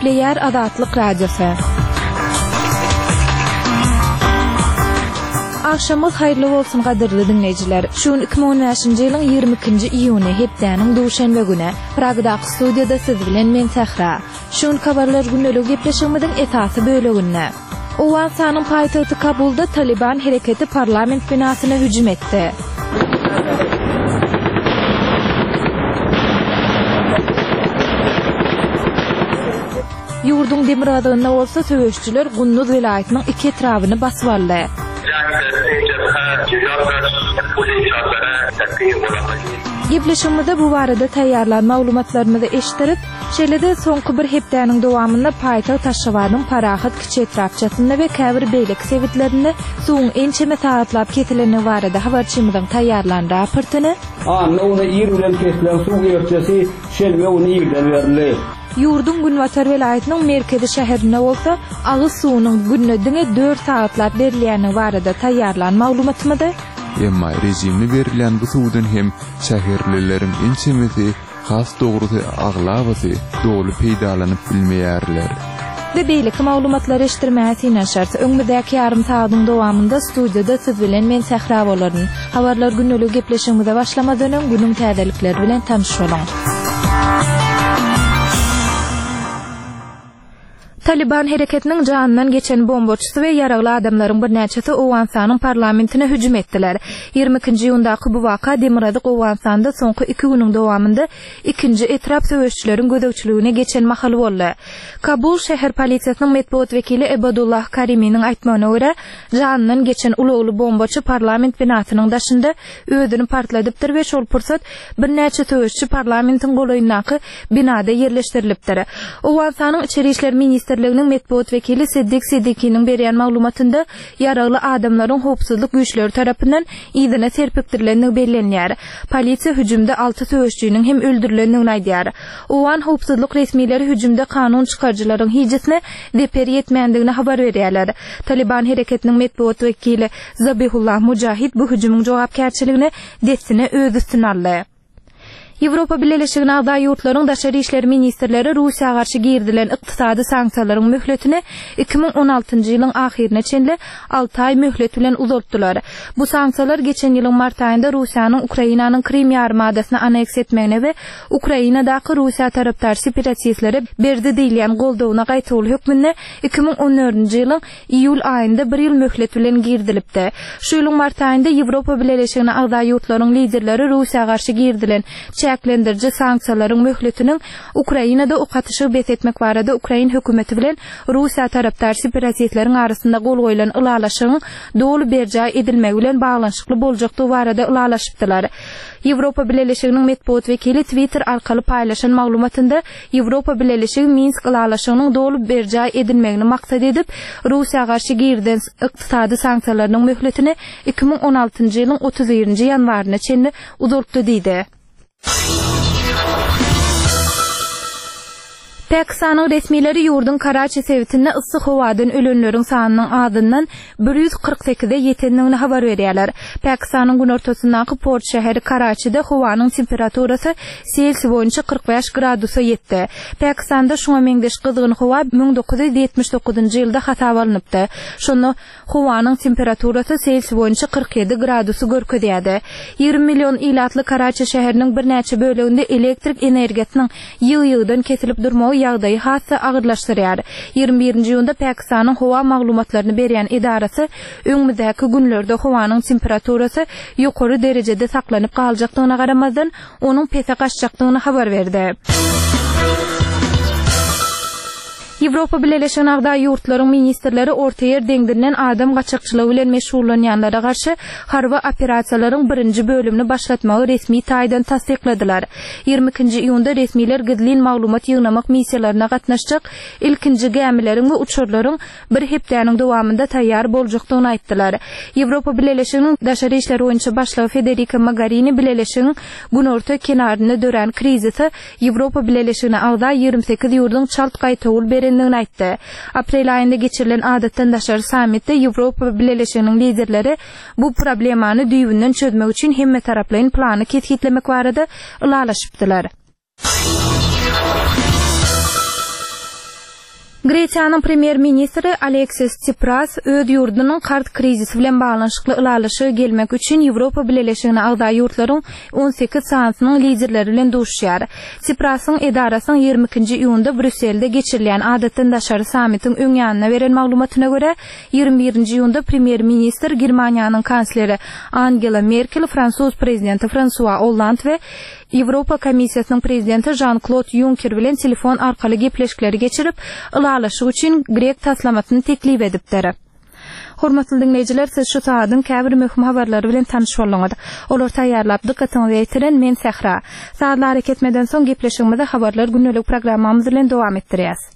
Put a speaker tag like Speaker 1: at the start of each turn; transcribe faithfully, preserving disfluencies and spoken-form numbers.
Speaker 1: Nükleer Azatlyk Radiosu. Akşamız hayırlı bolsun gadirli dinleyijiler. Şun iki bin on beşinji ýylyň ýygrimi ikinji iýuny hepdäniň duşanbe güne Pragdaky studiýada siz bilen men Sahra. Şun habarlar günlük gepleşigimiziň esasy böleginde. Owensanyň paýtagty Kabulda Taliban hereketi parlament binasyna hüjüm etdi. Ýurdun demir adagynda bolsa söwüşçüler Gunnuz welaýatynyň iki etrawyny basyp aldy. Gepleşigimizde bu barada taýýarlan maglumatlaryny eşdirip, şeýlede soňky bir hepdäniň dowamynda paýtag Taşşawadyň Parahat kiçi etrapçasynda we käbir beýlik sebitlerinde suwuň ençeme saýatlap ketileni barada habarçymyzyň taýýarlan raportyny
Speaker 2: Anna ony ýer bilen kesilen suw ýerçesi şelme ony ýerden berildi.
Speaker 1: Ýurdun Günwatar welaýatynyň merkezi şäherinde bolsa, agyz suwunyň günnediňe dört saýatlap berilýäni barada taýýarlan maglumatymydy.
Speaker 3: Emma rejimli berilen bu suwdan hem şäherlileriň ençemesi has dogrusy aglabasy dogly peýdalanyp bilmeýärler.
Speaker 1: Ve beýlik maglumatlary eşdirmäsi näşärse öňüňdäki ýarym saýatyň dowamynda studiýada siz bilen men Sahra bolaryn. Habarlar günlük gepleşigimize başlamadan öň günüň täzelikleri bilen tanışalım. Taliban hereketiniň janyndan geçen bomboçysy we ýaragly adamlaryň bir näçesi Owensanyň parlamentine hüjüm etdiler. ýygrimi ikinji ýyldaky bu waka Demiradyk Owensanda soňky iki günüň dowamynda ikinji etrap söwüşçüleriň gödökçiligine geçen mahal boldy. Kabul şäher polisiýasynyň medpuat wekili Ebadullah Karimiň aýtmagyna görä, janyndan geçen ulugly bomboçy parlament binasynyň daşynda özüni partladypdyr we şol pursat bir näçe söwüşçü parlamentiň golaýyndaky binada ýerleşdirilipdir. Owensanyň içeri işler ministri Ministrliginiň medpuat wekili Seddik Seddikiň berýän maglumatynda ýaragly adamlaryň howpsuzlyk güýçleri tarapyndan ýygyna serpikdirileni bellenýär. Polisiýa hüjümde alty söwüşçüniň hem öldürilenini aýdýar. Owan howpsuzlyk resmiýetleri hüjümde kanun çykarjylaryň hijisine deper ýetmeýändigini habar berýärler. Taliban hereketiniň medpuat wekili Zabihullah Mujahid bu hüjümüň jogapkärçiligini destine öz üstüne aldy. Ýewropa Birleşigine agda ýurtlaryň daşary işleri ministrleri Russiýa garşy girdilen ykdysady sanksiýalaryň möhletini iki bin on altynjy ýylyň ahirine çenli alty ay möhlet bilen uzatdylar. Bu sanksiýalar geçen ýylyň mart aýynda Russiýanyň Ukrainanyň Krim ýarymadasyna aneks etmegine we Ukrainadaky Russiýa tarapdar separatistlere berdi diýilen goldawyna gaýtaly hökmüne iki bin on dördünji ýylyň iýul aýynda bir ýyl möhlet bilen girdilipdi. Şu ýylyň mart aýynda Ýewropa Birleşigine agda ýurtlaryň liderleri Russiýa garşy girdilen çäklendirji sanksiýalaryň möhletiniň Ukrainada okatyşy besetmek barada Ukrain hökümeti bilen Russiýa tarapdar separatistleriň arasynda gol goýulan ılalaşygyň dogly berjä edilmegi bilen baglanşykly boljakdy barada ılalaşypdylar. Ýewropa Birleşiginiň medpuat wekili Twitter arkaly paýlaşan maglumatynda Ýewropa Birleşigi Minsk ılalaşygynyň dogly berjä edilmegini maksat edip Russiýa garşy girdilen ykdysady sanksiýalaryň möhletini iki bin on altynjy ýylyň otuz birinji ýanwaryna çenli uzatdy diýdi. Pakistanyň resmiýetleri ýurdun Karachi sewitinde yssyk howadan ölenleriň sanynyň adyndan bir ýüz kırk sekize ýetendigini habar berýärler. Pakistanyň günortasyndaky port şäheri Karachi'de howanyň temperaturasy Selsiýus boýunça kırk beş gradusa ýetdi. Pakistanda şoňa meňdeş gyzgyn howa bin dokuz yüz ýetmiş dokuzynjy ýylda hasap alınıpdy. Şonu howanyň temperaturasy Selsiýus boýunça kırk yedi gradusy görkezýärdi. ýygrimi million ilatly Karachi şäheriniň bir näçe böleginde elektrik energiýasynyň ýyl-ýyldan kesilip durmagy ýagdaýy hassa agyrlaşdyrýar. ýygrimi birinji ýylda Pakistanyň howa maglumatlaryny berýän idarasy öňümüzdäki günlerde howanyň temperaturasy ýokary derejede saklanyp galjakdygyna garamazdan onuň pese gaçjakdygyny habar berdi. Ýewropa Birleşigine agda ýurtlaryň ministrleri Orta Ýer deňdiриnden adam gaçakçylygy bilen meşgullanýanlara garşy harba operasiýalaryň birinji bölümini başlatmagy resmi taýdan tasdikladylar. ýygrimi ikinji iýunda resmiýetler gidlin maglumat ýygnamak missiýalaryna gatnaşjak ilkinji gemileriň we uçurlaryň bir hepdäniň dowamynda taýýar boljakdygyny aýtdylar. Ýewropa Birleşiginiň daşary işler boýunça başlygy Federica Mogherini Birleşigiň günorta kenaryny dören krizisi Ýewropa Birleşigine agda ýygrimi sekiz ýurdun çalt gaýtawl beren etdiğini aytdı. Aprel ayında geçirilen adatdan daşar samitde Ýewropa Birleşiginiň liderleri bu problemany düýbünden çözmek üçin hemme taraplaryň plany ketkitlemek barada ılalaşypdylar. Greçiýanyň premier ministri Aleksis Tsipras öz ýurdunyň kart krizisi bilen baglanşykly ylalyşy gelmek üçin Ýewropa Birleşigine agda ýurtlaryň on sekiz sanatynyň liderleri bilen duşýar. Tsiprasyň edarasyň ýygrimi ikinji iýunda Brüsselde geçirilýän adatdan daşary sammitiň öň ýanyna beren maglumatyna görä ýygrimi birinji iýunda premier ministr Germaniýanyň kansleri Angela Merkel, Fransuz prezidenti François Hollande we Ýewropa Komissiýasynyň prezidenti Jean-Claude Juncker bilen telefon arkaly gepleşikleri geçirip ylalyşy üçin Grek taslamatyny teklip edipdir. Hormatly dinleyijiler, siz şu saatdyň käbir möhüm habarlary bilen tanyş bolňyz. Olar taýýarlap dykkatyňyzy ýetiren men Sehra. Saatlar hareket etmeden soň gepleşigimizde habarlar günnelik programmamyz bilen dowam etdirýäs.